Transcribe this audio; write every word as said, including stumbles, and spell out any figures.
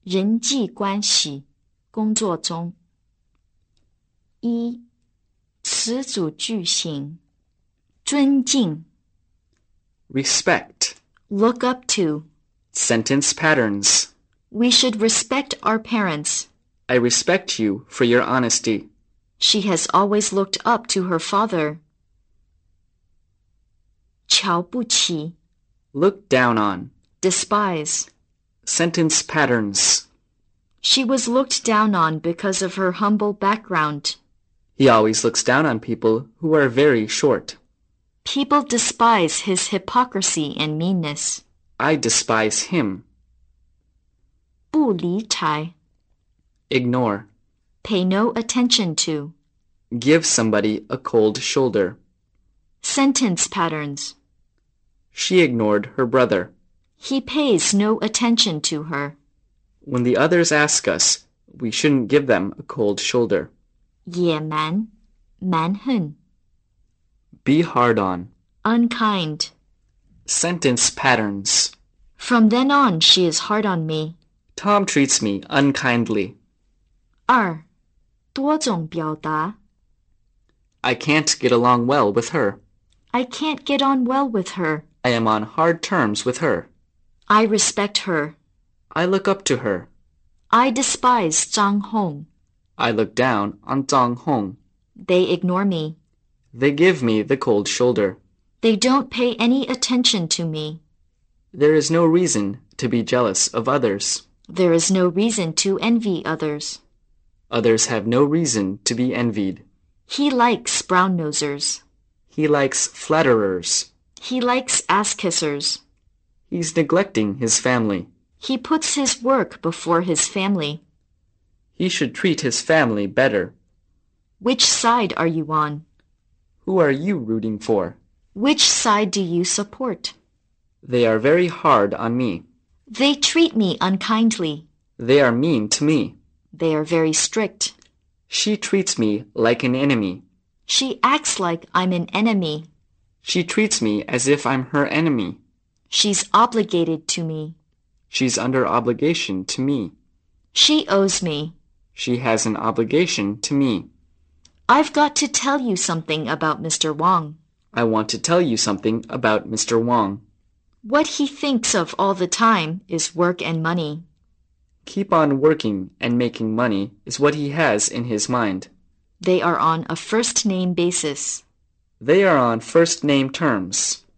人际关系，工作中。一、词组句型，尊敬 respect, look up to. sentence patterns. We should respect our parents. I respect you for your honesty. She has always looked up to her father. 瞧不起 Look down on. despise. Sentence patterns. She was looked down on because of her humble background. He always looks down on people who are very short. People despise his hypocrisy and meanness. I despise him. 不理睬 Ignore. pay no attention to. Give somebody a cold shoulder. Sentence patterns. She ignored her brother. He pays no attention to her. When the others ask us, we shouldn't give them a cold shoulder. 野蛮蛮横 Be hard on. unkind. Sentence patterns. From then on, she is hard on me. Tom treats me unkindly. 二、多种表达 I can't get along well with her. I can't get on well with her. I am on hard terms with her. I respect her. I look up to her. I despise Zhang Hong. I look down on Zhang Hong. They ignore me. They give me the cold shoulder. They don't pay any attention to me. There is no reason to be jealous of others. There is no reason to envy others. Others have no reason to be envied. He likes brown-nosers. He likes flatterers. He likes ass-kissers. He's neglecting his family. He puts his work before his family. He should treat his family better. Which side are you on? Who are you rooting for? Which side do you support? They are very hard on me. They treat me unkindly. They are mean to me. They are very strict. She treats me like an enemy. She acts like I'm an enemy. She treats me as if I'm her enemy. She's obligated to me. She's under obligation to me. She owes me. She has an obligation to me. I've got to tell you something about Mister Wang. I want to tell you something about Mister Wang. What he thinks of all the time is work and money. Keep on working and making money is what he has in his mind. They are on a first-name basis. They are on first-name terms.